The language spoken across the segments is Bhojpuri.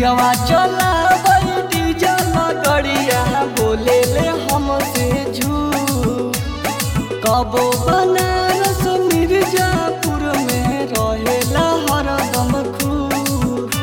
पियावा चला डीजल गड़िया बोले ले हमसे झूठ। कबो बनारस मिर्जापुर में रहेला हरदम खूब।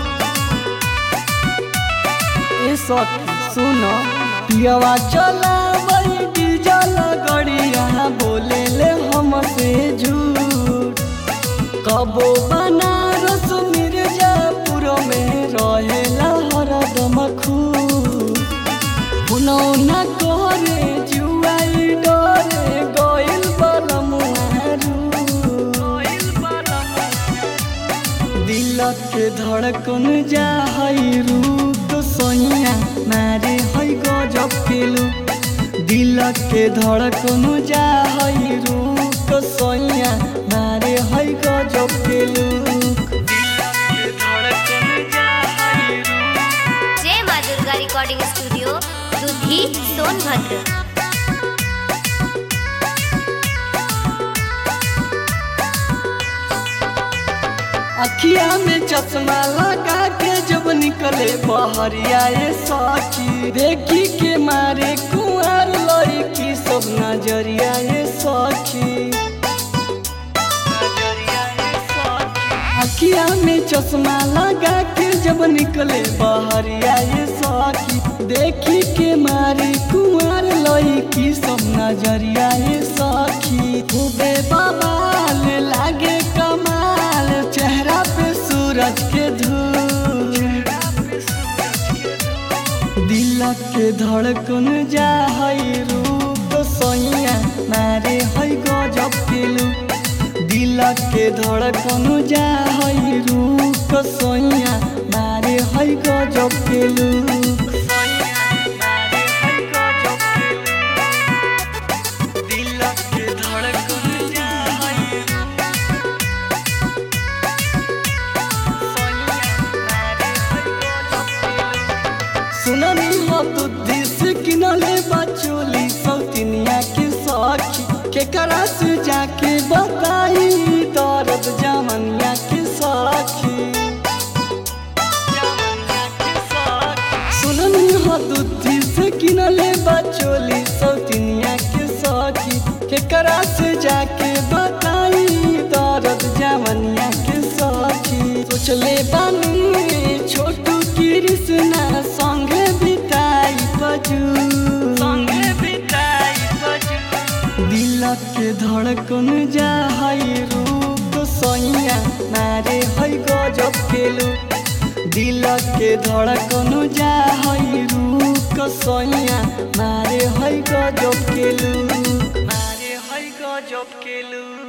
ए सखी सुनो पियावा चला डीजल गड़िया बोले ले हमसे झूठ। कबो बनारस मिर्जापुर में रहेला हरदम खूब। हुनौ न करे जुआई डरे गइल बलमुआरू। दिल के धड़कन जा है रूप सैया मारे है गजब केलू। दिल के धड़कन जा है रूप सैया मारे है गजब केलू। जय माँ दुर्गा रिकॉर्डिंग स्टूडियो दुधी सोनभद्र। अखिया में चश्मा लगा के जब निकले बहरिया ये सखी। देखी के मारे कुंवर लड़की सब नजरिया ये सखी। अखिया में चश्मा लगा के जब निकले बहरिया ये सखी। देखी के मारे कुंवर लड़की सब नजरिया ये सखी। खूबे बवाल लागे कमाल चेहरा पे सूरज के धूप। दिल के धड़कन जा है रूप सैया मारे है गजब केलू। दिल के धड़कन जा है रूप सैया मारे है गजब केलू। दिल के धड़कन जा है सुननी हो बुद्धि से किनले बचोली सौतिनिया के सखी। केकरा से जाके बताई दर्द जमनिया के सखी। सुननी हो बुद्धि से किनले बचोली सौतिनिया के सखी। केकरा से जाके बताई दर्द जमनिया के सखी। सोचले बानी छोटू कृष्णा संगे बिताई बजू। दिल के धड़कन जा है रूप सैया मारे है गजब केलू। दिल के धड़कन जा है रूप सैया मारे है गजब केलू। मारे है गजब केलू।